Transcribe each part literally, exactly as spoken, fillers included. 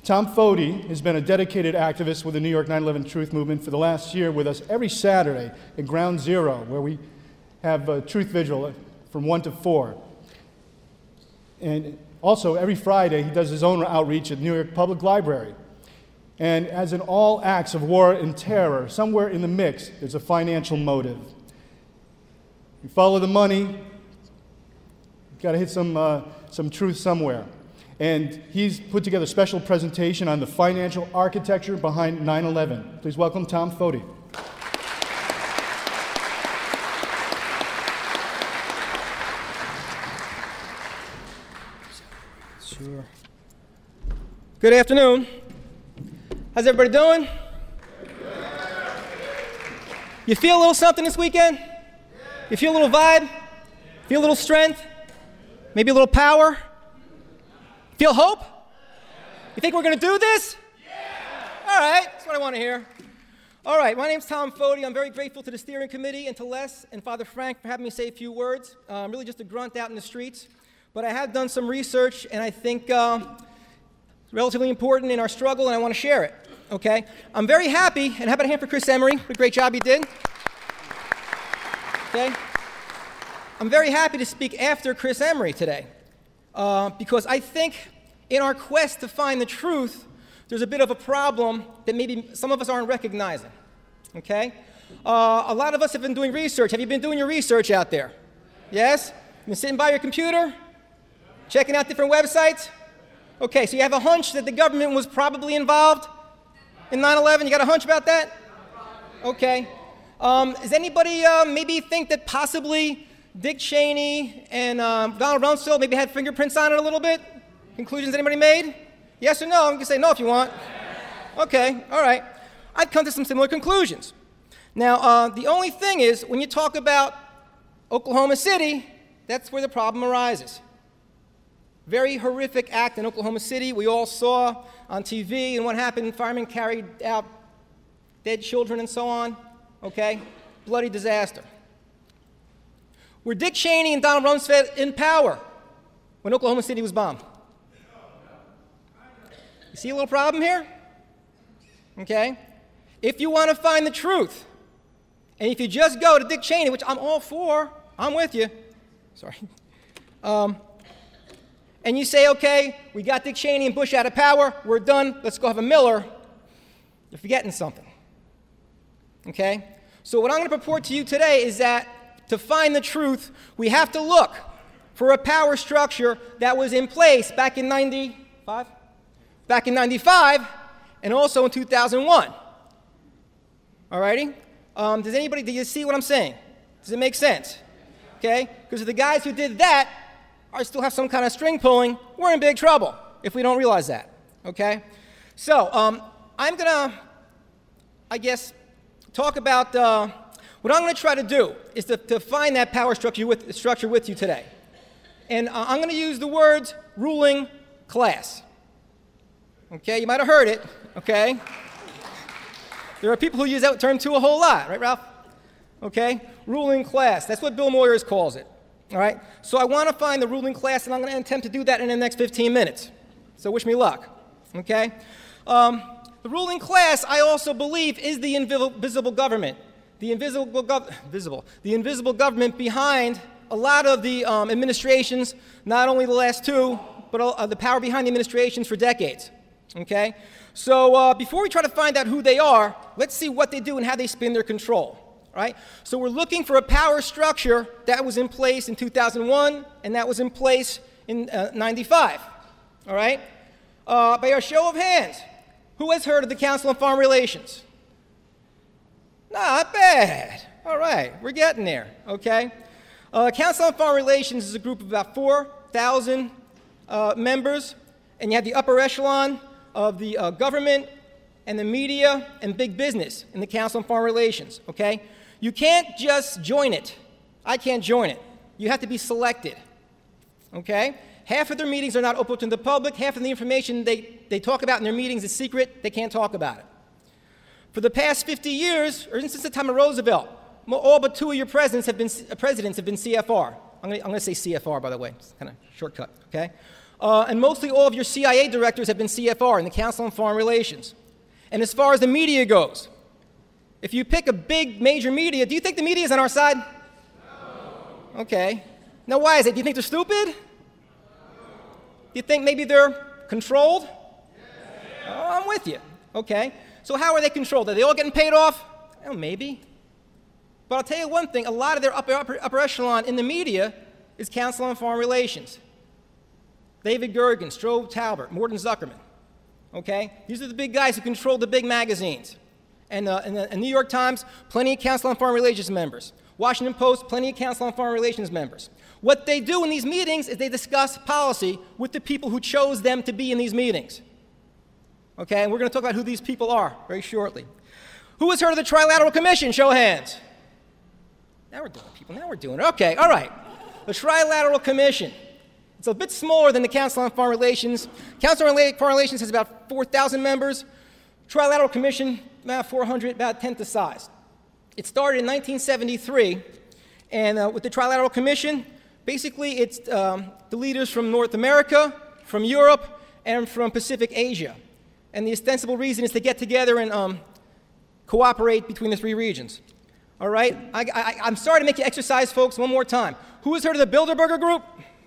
Tom Foti has been a dedicated activist with the New York nine eleven Truth Movement for the last year with us every Saturday at Ground Zero, where we have a Truth Vigil from one to four. And also, every Friday, he does his own outreach at New York Public Library. And as in all acts of war and terror, somewhere in the mix, there's a financial motive. You follow the money, you've got to hit some, uh, some truth somewhere. And he's put together a special presentation on the financial architecture behind nine eleven. Please welcome Tom Foti. Sure. Good afternoon. How's everybody doing? You feel a little something this weekend? You feel a little vibe? Feel a little strength? Maybe a little power? Feel hope? You think we're going to do this? All right, that's what I want to hear. All right, my name's Tom Foti. I'm very grateful to the steering committee and to Les and Father Frank for having me say a few words. Uh, I'm really just a grunt out in the streets. But I have done some research, and I think uh, it's relatively important in our struggle, and I want to share it, okay? I'm very happy, and how about a hand for Chris Emery? What a great job he did. Okay? I'm very happy to speak after Chris Emery today, uh, because I think in our quest to find the truth, there's a bit of a problem that maybe some of us aren't recognizing, okay? Uh, a lot of us have been doing research. Have you been doing your research out there? Yes? You've been sitting by your computer? Checking out different websites? Okay, so you have a hunch that the government was probably involved in nine eleven? You got a hunch about that? Okay. Um, does anybody uh, maybe think that possibly Dick Cheney and um, Donald Rumsfeld maybe had fingerprints on it a little bit? Conclusions anybody made? Yes or no? You can say no if you want. Okay, all right. I've come to some similar conclusions. Now, uh, the only thing is, when you talk about Oklahoma City, that's where the problem arises. Very horrific act in Oklahoma City. We all saw on T V and what happened. Firemen carried out dead children and so on. Okay? Bloody disaster. Were Dick Cheney and Donald Rumsfeld in power when Oklahoma City was bombed? You see a little problem here? Okay? If you want to find the truth, and if you just go to Dick Cheney, which I'm all for, I'm with you. Sorry. Um, and you say, okay, we got Dick Cheney and Bush out of power, we're done, let's go have a Miller, you're forgetting something, okay? So what I'm going to purport to you today is that to find the truth, we have to look for a power structure that was in place back in ninety-five, back in ninety-five, and also in two thousand one, all righty? Um, does anybody, do you see what I'm saying? Does it make sense? Okay? Because if the guys who did that are still have some kind of string pulling, we're in big trouble if we don't realize that, okay? So um, I'm going to, I guess, talk about, uh, what I'm going to try to do is to, to find that power structure with, structure with you today. And uh, I'm going to use the words ruling class. Okay, you might have heard it, okay? There are people who use that term too a whole lot, right, Ralph? Okay, ruling class, that's what Bill Moyers calls it. All right, so I want to find the ruling class, and I'm going to attempt to do that in the next fifteen minutes. So wish me luck, okay? Um, the ruling class, I also believe, is the invisible government. The invisible, gov- visible, the invisible government behind a lot of the um, administrations, not only the last two, but uh, the power behind the administrations for decades, okay? So uh, before we try to find out who they are, let's see what they do and how they spin their control. Right? So we're looking for a power structure that was in place in two thousand one and that was in place in uh, ninety-five. All right? Uh, by a show of hands, who has heard of the Council on Foreign Relations? Not bad. All right, we're getting there. Okay? Uh, Council on Foreign Relations is a group of about four thousand uh, members, and you have the upper echelon of the uh, government and the media and big business in the Council on Foreign Relations. Okay? You can't just join it. I can't join it. You have to be selected, okay? Half of their meetings are not open to the public. Half of the information they, they talk about in their meetings is secret. They can't talk about it. For the past fifty years, or since the time of Roosevelt, all but two of your presidents have been, presidents have been C F R. I'm going to say C F R, by the way. It's kind of shortcut, okay? Uh, and mostly all of your C I A directors have been C F R in the Council on Foreign Relations. And as far as the media goes, if you pick a big major media, do you think the media is on our side? No. Okay. Now why is it? Do you think they're stupid? No. Do you think maybe they're controlled? Yes. Oh, I'm with you. Okay. So how are they controlled? Are they all getting paid off? Oh, maybe. But I'll tell you one thing, a lot of their upper, upper, upper echelon in the media is Council on Foreign Relations. David Gergen, Strobe Talbot, Morton Zuckerman. Okay? These are the big guys who control the big magazines. And, uh, and the and New York Times, plenty of Council on Foreign Relations members. Washington Post, plenty of Council on Foreign Relations members. What they do in these meetings is they discuss policy with the people who chose them to be in these meetings. Okay? And we're going to talk about who these people are very shortly. Who has heard of the Trilateral Commission? Show of hands. Now we're doing it, people. Now we're doing it. Okay, all right. The Trilateral Commission. It's a bit smaller than the Council on Foreign Relations. Council on Foreign Relations has about four thousand members. Trilateral Commission, about four hundred, about a tenth the size. It started in nineteen seventy-three, and uh, with the Trilateral Commission, basically it's um, the leaders from North America, from Europe, and from Pacific Asia. And the ostensible reason is to get together and um, cooperate between the three regions. All right? I, I, I'm sorry to make you exercise, folks, one more time. Who has heard of the Bilderberger Group?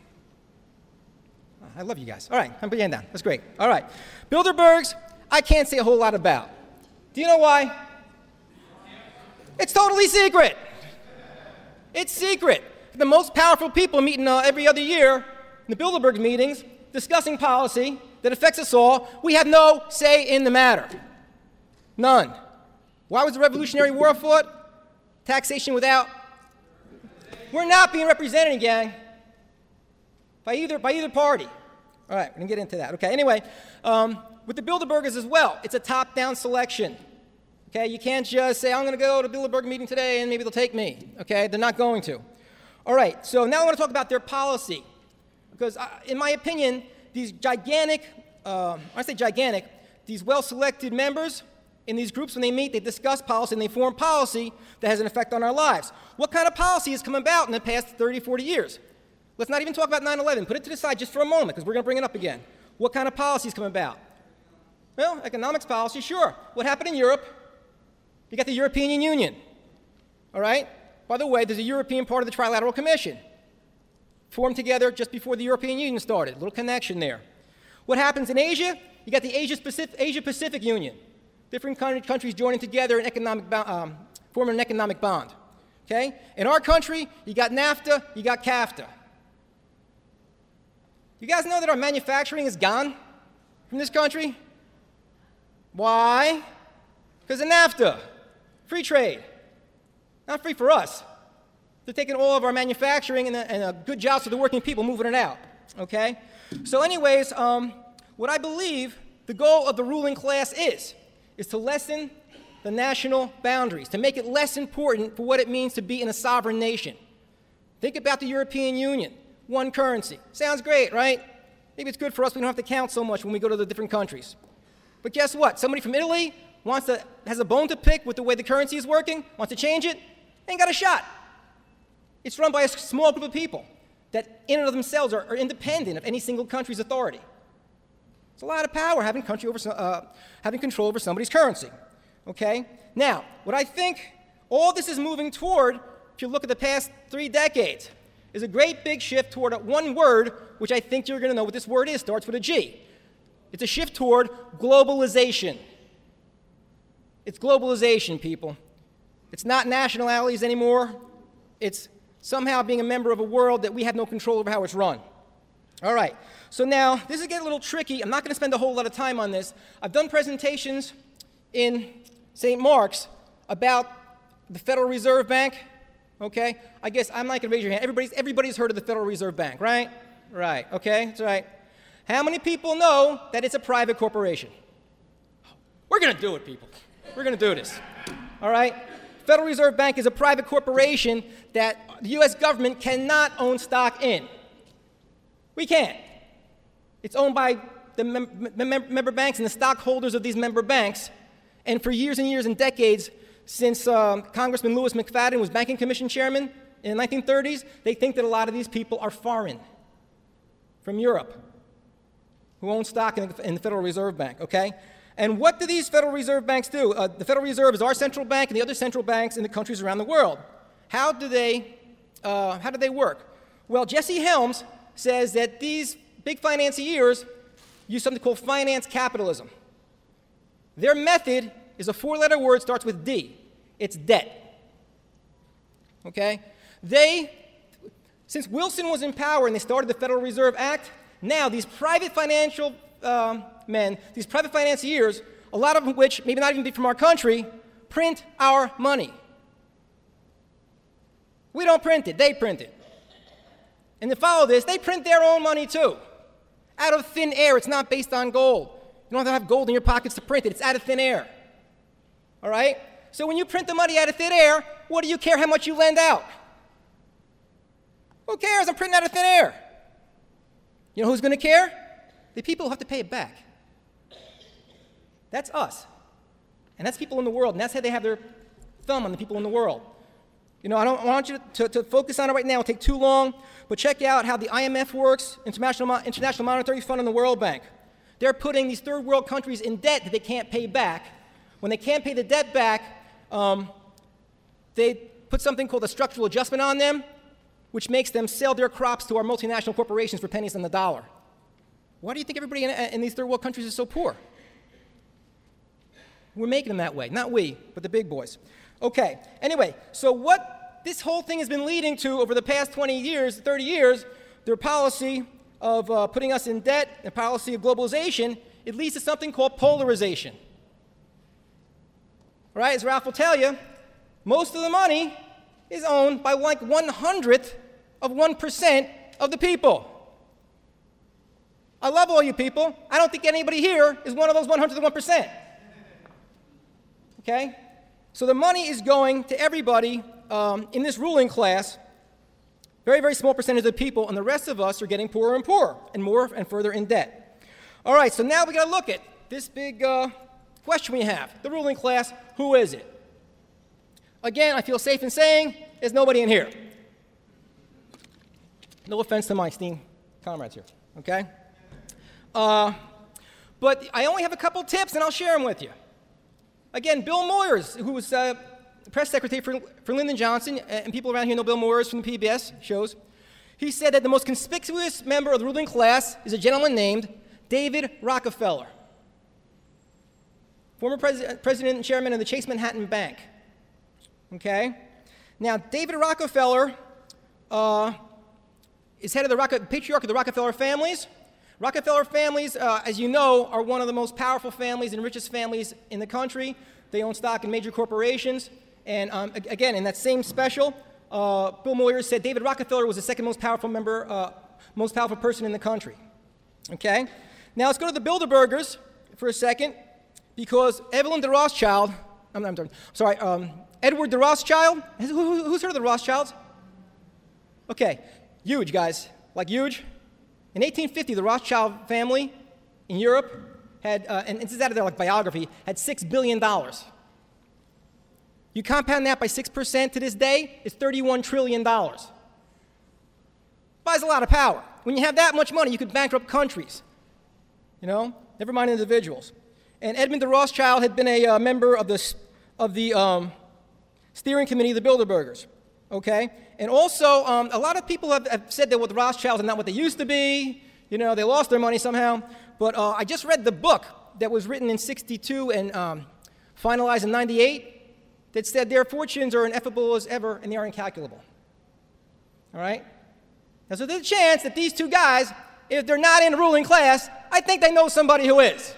I love you guys. All right, I'm putting down. That's great. All right. Bilderbergs, I can't say a whole lot about. Do you know why? It's totally secret. It's secret. The most powerful people meeting uh, every other year in the Bilderberg meetings discussing policy that affects us all. We have no say in the matter. None. Why was the Revolutionary War fought? Taxation without. We're not being represented, gang, by either, by either party. All right, we're going to get into that. Okay, anyway, um, with the Bilderbergers as well, it's a top-down selection. Okay, you can't just say, I'm going to go to a Bilderberg meeting today and maybe they'll take me. Okay, they're not going to. All right, so now I want to talk about their policy. Because uh, in my opinion, these gigantic, uh, I say gigantic, these well-selected members in these groups, when they meet, they discuss policy and they form policy that has an effect on our lives. What kind of policy has come about in the past thirty, forty years? Let's not even talk about nine eleven. Put it to the side just for a moment, because we're going to bring it up again. What kind of policies come about? Well, economics policy, sure. What happened in Europe? You got the European Union. All right? By the way, there's a European part of the Trilateral Commission, formed together just before the European Union started. A little connection there. What happens in Asia? You got the Asia-Pacific, Asia-Pacific Union. Different countries joining together in economic, um, forming an economic bond. Okay? In our country, you got NAFTA, you got CAFTA. You guys know that our manufacturing is gone from this country? Why? Because of NAFTA. Free trade. Not free for us. They're taking all of our manufacturing and, and uh, good jobs for the working people, moving it out. Okay? So anyways, um, what I believe the goal of the ruling class is, is to lessen the national boundaries, to make it less important for what it means to be in a sovereign nation. Think about the European Union. One currency. Sounds great, right? Maybe it's good for us. We don't have to count so much when we go to the different countries. But guess what? Somebody from Italy wants to, has a bone to pick with the way the currency is working, wants to change it, ain't got a shot. It's run by a small group of people that in and of themselves are, are independent of any single country's authority. It's a lot of power having, country over, uh, having control over somebody's currency. Okay? Now, what I think all this is moving toward, if you look at the past three decades, is a great big shift toward one word, which I think you're going to know what this word is, starts with a G. It's a shift toward globalization. It's globalization, people. It's not nationalities anymore. It's somehow being a member of a world that we have no control over how it's run. All right, so now this is getting a little tricky. I'm not going to spend a whole lot of time on this. I've done presentations in Saint Mark's about the Federal Reserve Bank. Okay, I guess I'm not going to raise your hand. Everybody's, everybody's heard of the Federal Reserve Bank, right? Right, okay, that's right. How many people know that it's a private corporation? We're going to do it, people. We're going to do this, all right? Federal Reserve Bank is a private corporation that the U S government cannot own stock in. We can't. It's owned by the mem mem member banks and the stockholders of these member banks, and for years and years and decades, since um, Congressman Louis McFadden was Banking Commission chairman in the nineteen thirties, they think that a lot of these people are foreign, from Europe. who own stock in the, in the Federal Reserve Bank, okay? And what do these Federal Reserve banks do? Uh, the Federal Reserve is our central bank and the other central banks in the countries around the world. How do they, uh, how do they work? Well, Jesse Helms says that these big financiers use something called finance capitalism. Their method is a four-letter word, starts with D. It's debt. Okay? They, since Wilson was in power and they started the Federal Reserve Act, now these private financial um, men, these private financiers, a lot of which, maybe not even be from our country, print our money. We don't print it, they print it. And to follow this, they print their own money too. Out of thin air, it's not based on gold. You don't have to have gold in your pockets to print it, it's out of thin air. All right? So when you print the money out of thin air, what do you care how much you lend out? Who cares? I'm printing out of thin air. You know who's going to care? The people who have to pay it back. That's us. And that's people in the world, and that's how they have their thumb on the people in the world. You know, I don't want you to, to focus on it right now. It'll take too long. But check out how the I M F works, International, International Monetary Fund and the World Bank. They're putting these third world countries in debt that they can't pay back. When they can't pay the debt back, um, they put something called a structural adjustment on them, which makes them sell their crops to our multinational corporations for pennies on the dollar. Why do you think everybody in, in these third world countries is so poor? We're making them that way. Not we, but the big boys. Okay, anyway, so what this whole thing has been leading to over the past twenty years, thirty years, their policy of uh, putting us in debt, the policy of globalization, it leads to something called polarization. All right, as Ralph will tell you, most of the money is owned by like one hundredth of one percent of the people. I love all you people. I don't think anybody here is one of those one hundredth of one percent. Okay? So the money is going to everybody um, in this ruling class, very, very small percentage of the people, and the rest of us are getting poorer and poorer and more and further in debt. All right, so now we got to look at this big uh, question we have. The ruling class, who is it? Again, I feel safe in saying there's nobody in here. No offense to my esteemed comrades here, okay? Uh, but I only have a couple tips, and I'll share them with you. Again, Bill Moyers, who was uh, press secretary for, for Lyndon Johnson, and people around here know Bill Moyers from the P B S shows, he said that the most conspicuous member of the ruling class is a gentleman named David Rockefeller, former pres president and chairman of the Chase Manhattan Bank. Okay? Now, David Rockefeller uh, is head of the Rock patriarch of the Rockefeller families. Rockefeller families, uh, as you know, are one of the most powerful families and richest families in the country. They own stock in major corporations. And um, again, in that same special, uh, Bill Moyers said David Rockefeller was the second most powerful member, uh, most powerful person in the country. Okay? Now let's go to the Bilderbergers for a second, because Evelyn de Rothschild, I'm, I'm sorry, um, Edward de Rothschild, who, who's heard of the Rothschilds? Okay, huge guys, like huge. In eighteen fifty, the Rothschild family in Europe had, uh, and this is out of their like, biography, had six billion dollars. You compound that by six percent to this day, it's thirty-one trillion dollars. Buys a lot of power. When you have that much money, you could bankrupt countries. You know, never mind individuals. And Edmund de Rothschild had been a uh, member of the, of the um, steering committee of the Bilderbergers. Okay? And also, um, a lot of people have, have said that well, the Rothschilds are not what they used to be. You know, they lost their money somehow. But uh, I just read the book that was written in sixty-two and um, finalized in ninety-eight that said their fortunes are ineffable as ever and they are incalculable. All right? Now, so there's a chance that these two guys, if they're not in the ruling class, I think they know somebody who is.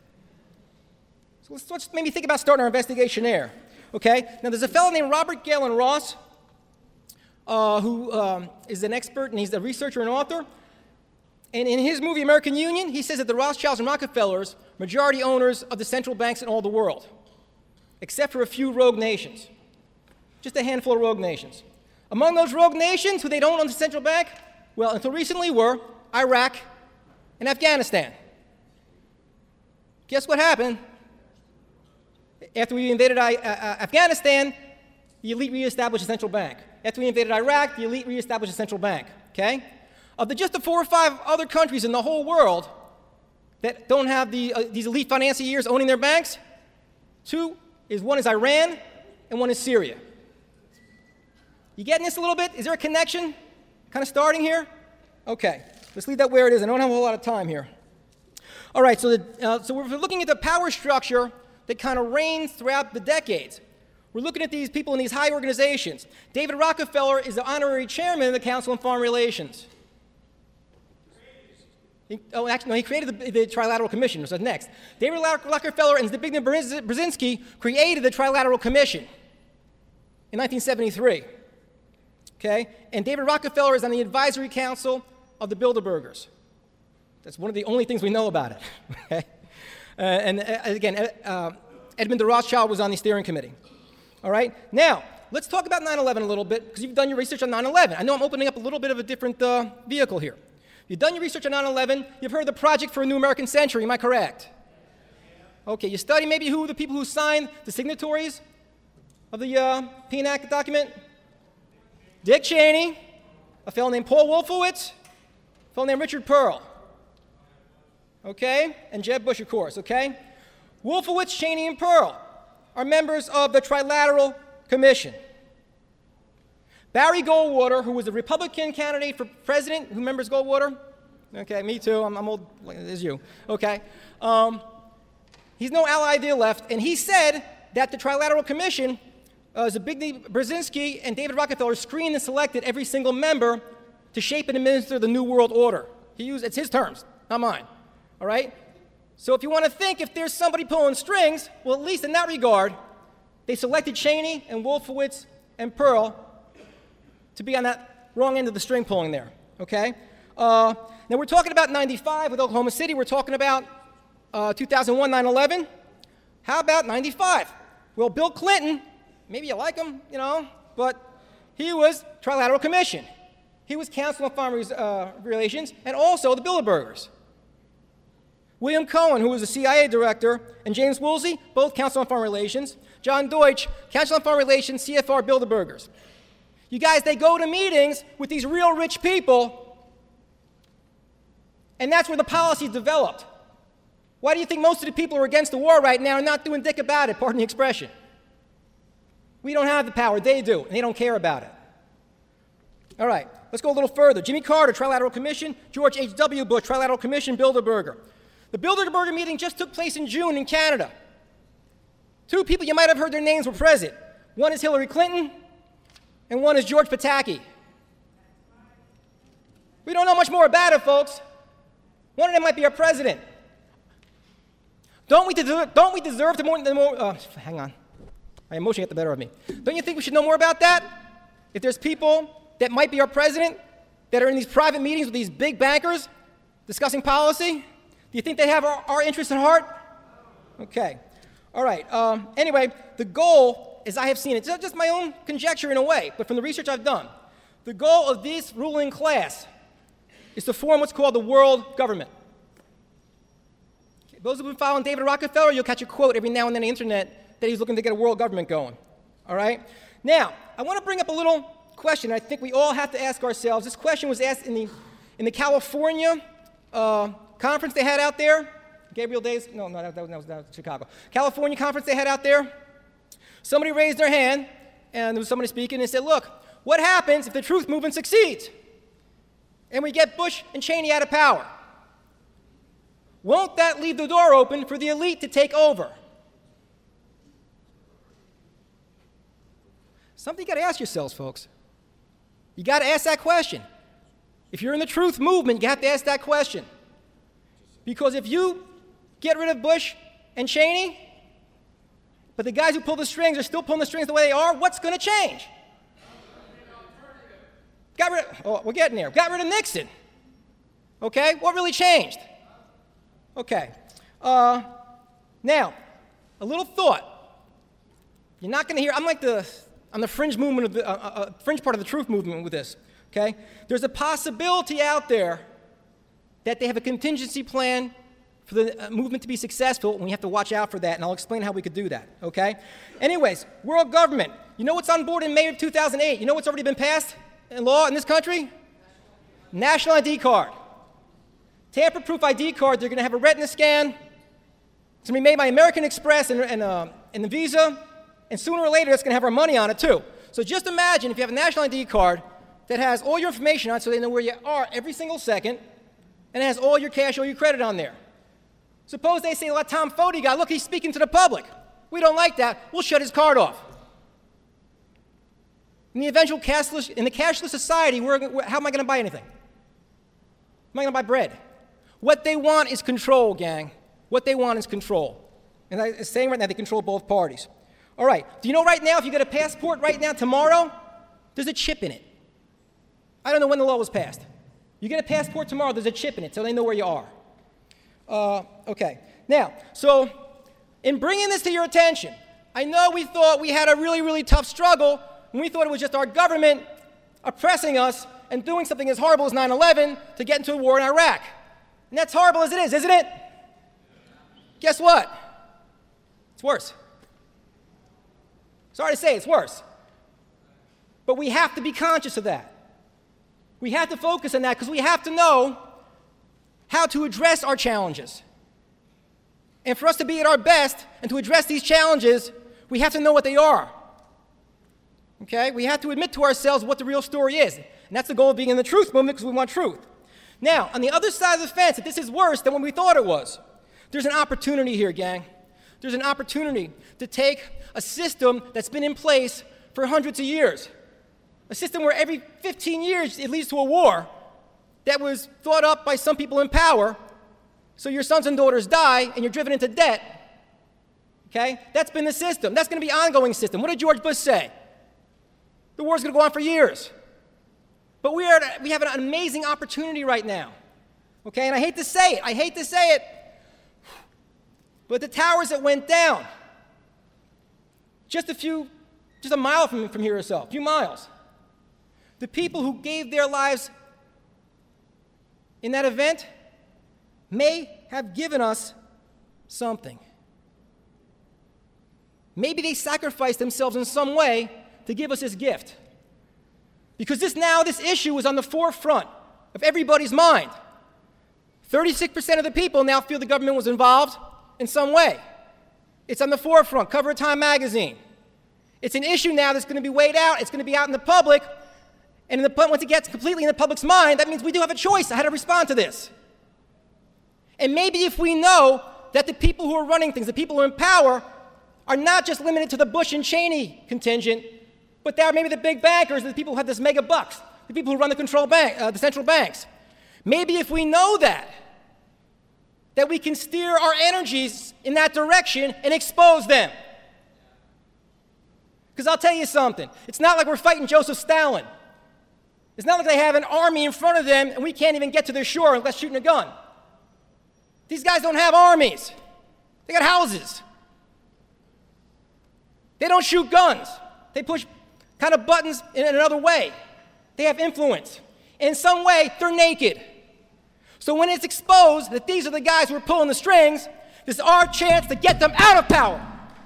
So let's, let's maybe think about starting our investigation there. Okay? Now, there's a fellow named Robert Galen Ross, Uh, who um, is an expert, and he's a researcher and author. And in his movie, American Union, he says that the Rothschilds and Rockefellers, majority owners of the central banks in all the world, except for a few rogue nations, just a handful of rogue nations. Among those rogue nations who they don't own the central bank, well, until recently were Iraq and Afghanistan. Guess what happened? After we invaded I uh, Afghanistan, the elite reestablished the central bank. After we invaded Iraq, the elite reestablished the central bank, okay? Of the just the four or five other countries in the whole world that don't have the, uh, these elite financiers owning their banks? Two is one is Iran and one is Syria. You getting this a little bit? Is there a connection kind of starting here? Okay, let's leave that where it is. I don't have a whole lot of time here. All right, so, the, uh, so we're looking at the power structure that kind of reigns throughout the decades. We're looking at these people in these high organizations. David Rockefeller is the honorary chairman of the Council on Foreign Relations. He, oh, actually, no, he created the, the Trilateral Commission, so that's next. David Rockefeller and Zbigniew Brzezinski created the Trilateral Commission in nineteen seventy-three. Okay? And David Rockefeller is on the advisory council of the Bilderbergers. That's one of the only things we know about it. Okay? Uh, and uh, again, uh, Edmund de Rothschild was on the steering committee. All right? Now, let's talk about nine eleven a little bit, because you've done your research on nine eleven. I know I'm opening up a little bit of a different uh, vehicle here. You've done your research on nine eleven. You've heard of the Project for a New American Century. Am I correct? Okay, you study maybe who the people who signed the signatories of the uh, PNAC document? Dick Cheney, a fellow named Paul Wolfowitz, a fellow named Richard Pearl. Okay? And Jeb Bush, of course, okay? Wolfowitz, Cheney, and Pearl are members of the Trilateral Commission. Barry Goldwater, who was a Republican candidate for president, who remembers Goldwater? Okay, me too. I'm, I'm old as you. Okay. Um, he's no ally idea left, and he said that the Trilateral Commission, uh, Zbigniew Brzezinski and David Rockefeller screened and selected every single member to shape and administer the New World Order. He used, it's his terms, not mine. All right? So if you want to think if there's somebody pulling strings, well, at least in that regard, they selected Cheney and Wolfowitz and Pearl to be on that wrong end of the string pulling there, okay? Uh, now, we're talking about ninety-five with Oklahoma City. We're talking about uh, two thousand one, nine eleven. How about ninety-five? Well, Bill Clinton, maybe you like him, you know, but he was Trilateral Commission. He was Council on Foreign uh, Relations and also the Bilderbergers. William Cohen, who was a C I A director, and James Woolsey, both Council on Foreign Relations. John Deutsch, Council on Foreign Relations, C F R Bilderbergers. You guys, they go to meetings with these real rich people, and that's where the policy is developed. Why do you think most of the people who are against the war right now are not doing dick about it, pardon the expression? We don't have the power, they do, and they don't care about it. All right, let's go a little further. Jimmy Carter, Trilateral Commission. George H W Bush, Trilateral Commission, Bilderberger. The Bilderberger meeting just took place in June in Canada. Two people you might have heard their names were present. One is Hillary Clinton, and one is George Pataki. We don't know much more about it, folks. One of them might be our president. Don't we deserve, don't we deserve to more, the more uh, hang on. My emotion got the better of me. Don't you think we should know more about that? If there's people that might be our president that are in these private meetings with these big bankers discussing policy, do you think they have our, our interests at heart? Okay. All right. Um, anyway, the goal, as I have seen it, it's just my own conjecture in a way, but from the research I've done, the goal of this ruling class is to form what's called the world government. Okay, those who have been following David Rockefeller, you'll catch a quote every now and then on the internet that he's looking to get a world government going. All right? Now, I want to bring up a little question I think we all have to ask ourselves. This question was asked in the, in the California uh, conference they had out there. Gabriel Days, no, no, that, that, was, that, was, that was Chicago. California conference they had out there. Somebody raised their hand, and there was somebody speaking, and said, look, what happens if the truth movement succeeds? And we get Bush and Cheney out of power. Won't that leave the door open for the elite to take over? Something you got to ask yourselves, folks. You got to ask that question. If you're in the truth movement, you have to ask that question. Because if you get rid of Bush and Cheney, but the guys who pull the strings are still pulling the strings the way they are, what's going to change? Got rid of, oh, we're getting there. Got rid of Nixon. Okay, what really changed? Okay. Uh, now, a little thought. You're not going to hear, I'm like the, I'm the fringe movement of the, uh, uh, fringe part of the truth movement with this. Okay? There's a possibility out there that they have a contingency plan for the uh, movement to be successful, and we have to watch out for that, and I'll explain how we could do that, okay? Anyways, world government. You know what's on board in May of two thousand eight? You know what's already been passed in law in this country? National I D card. tamper-proof I D card. They're going to have a retina scan. It's going to be made by American Express and, and, uh, and the Visa. And sooner or later, it's going to have our money on it, too. So just imagine if you have a national I D card that has all your information on it so they know where you are every single second, and it has all your cash, all your credit on there. Suppose they say, well, that Tom Foti guy, look, he's speaking to the public. We don't like that. We'll shut his card off. In the eventual cashless, in the cashless society, we're, how am I going to buy anything? How am I going to buy bread? What they want is control, gang. What they want is control. And I'm saying right now, they control both parties. All right. Do you know right now, if you get a passport right now, tomorrow, there's a chip in it. I don't know when the law was passed. You get a passport tomorrow, there's a chip in it, so they know where you are. Uh, okay. Now, so in bringing this to your attention, I know we thought we had a really, really tough struggle, and we thought it was just our government oppressing us and doing something as horrible as nine eleven to get into a war in Iraq. And that's horrible as it is, isn't it? Guess what? It's worse. Sorry to say, it's worse. But we have to be conscious of that. We have to focus on that because we have to know how to address our challenges. And for us to be at our best and to address these challenges, we have to know what they are. Okay? We have to admit to ourselves what the real story is. And that's the goal of being in the truth movement because we want truth. Now, on the other side of the fence, if this is worse than what we thought it was, there's an opportunity here, gang. There's an opportunity to take a system that's been in place for hundreds of years, a system where every fifteen years it leads to a war that was thought up by some people in power, so your sons and daughters die and you're driven into debt. Okay? That's been the system. That's going to be an ongoing system. What did George Bush say? The war's going to go on for years. But we, are, we have an amazing opportunity right now. Okay? And I hate to say it. I hate to say it. But the towers that went down, just a few, just a mile from, from here or so, a few miles, the people who gave their lives in that event may have given us something. Maybe they sacrificed themselves in some way to give us this gift. Because this now, this issue is on the forefront of everybody's mind. thirty-six percent of the people now feel the government was involved in some way. It's on the forefront, cover of Time magazine. It's an issue now that's going to be weighed out. It's going to be out in the public. And in the, once it gets completely in the public's mind, that means we do have a choice on how to respond to this. And maybe if we know that the people who are running things, the people who are in power, are not just limited to the Bush and Cheney contingent, but they're maybe the big bankers, the people who have this mega bucks, the people who run the control bank, uh, the central banks. Maybe if we know that, that we can steer our energies in that direction and expose them. Because I'll tell you something, it's not like we're fighting Joseph Stalin. It's not like they have an army in front of them and we can't even get to their shore unless shooting a gun. These guys don't have armies. They got houses. They don't shoot guns. They push kind of buttons in another way. They have influence. In some way, they're naked. So when it's exposed that these are the guys who are pulling the strings, this is our chance to get them out of power.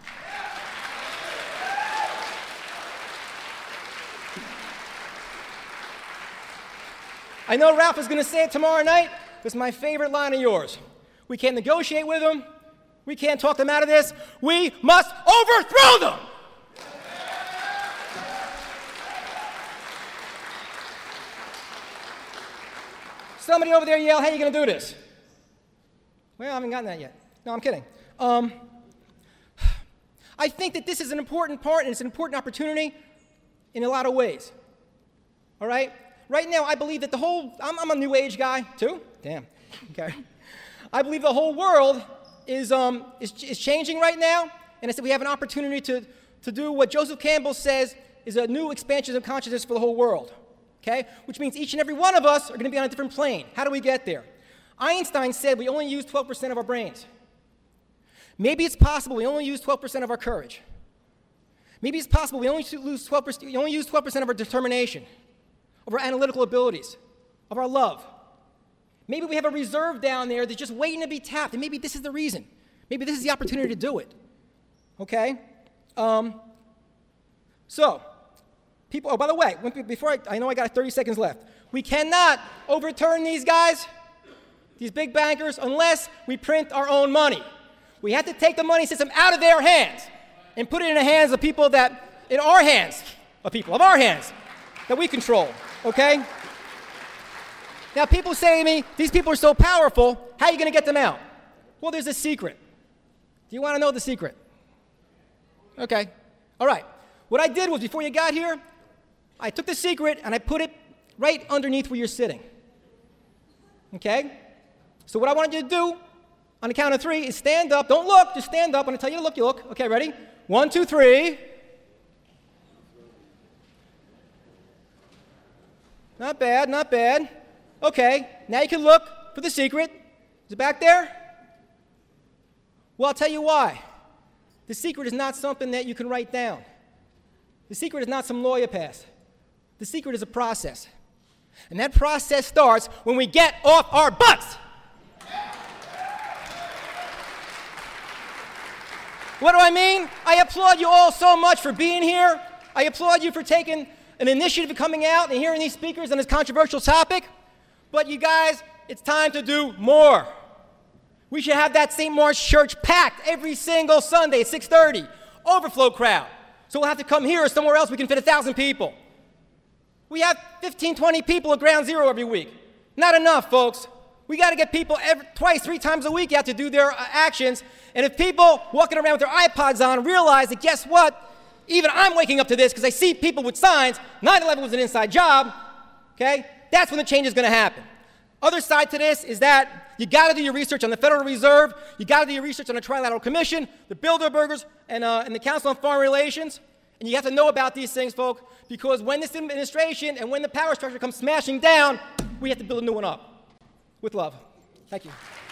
I know Ralph is going to say it tomorrow night. This is my favorite line of yours. We can't negotiate with them. We can't talk them out of this. We must overthrow them. Somebody over there yell, "How are you going to do this?" Well, I haven't gotten that yet. No, I'm kidding. Um, I think that this is an important part and it's an important opportunity in a lot of ways. All right? Right now, I believe that the whole, I'm, I'm a New Age guy, too. Damn. Okay. I believe the whole world is, um, is, is changing right now, and I said we have an opportunity to, to do what Joseph Campbell says is a new expansion of consciousness for the whole world, okay? Which means each and every one of us are going to be on a different plane. How do we get there? Einstein said we only use twelve percent of our brains. Maybe it's possible we only use twelve percent of our courage. Maybe it's possible we only lose twelve percent, we only use twelve percent of our determination, of our analytical abilities, of our love. Maybe we have a reserve down there that's just waiting to be tapped, and maybe this is the reason. Maybe this is the opportunity to do it. Okay? Um, so, people, oh, by the way, before I, I know I got thirty seconds left. We cannot overturn these guys these big bankers, unless we print our own money. We have to take the money system out of their hands and put it in the hands of people that, in our hands, of people, of our hands, that we control, okay? Now, people say to me, these people are so powerful, how are you going to get them out? Well, there's a secret. Do you want to know the secret? Okay. All right. What I did was, before you got here, I took the secret and I put it right underneath where you're sitting. Okay? So what I want you to do, on the count of three, is stand up. Don't look. Just stand up. When I tell you to look, you look. Okay, ready? One, two, three. Not bad, not bad. Okay, now you can look for the secret. Is it back there? Well, I'll tell you why. The secret is not something that you can write down. The secret is not some lawyer pass. The secret is a process. And that process starts when we get off our butts. What do I mean? I applaud you all so much for being here. I applaud you for taking an initiative of coming out and hearing these speakers on this controversial topic. But you guys, it's time to do more. We should have that Saint Mark's Church packed every single Sunday at six thirty. Overflow crowd. So we'll have to come here or somewhere else we can fit one thousand people. We have fifteen, twenty people at Ground Zero every week. Not enough, folks. We got to get people every, twice, three times a week out to do their uh, actions. And if people walking around with their iPods on realize that, guess what? Even I'm waking up to this because I see people with signs, nine eleven was an inside job, okay? That's when the change is going to happen. Other side to this is that you got to do your research on the Federal Reserve. You got to do your research on the Trilateral Commission, the Bilderbergers, and, uh, and the Council on Foreign Relations. And you have to know about these things, folks, because when this administration and when the power structure comes smashing down, we have to build a new one up. With love. Thank you.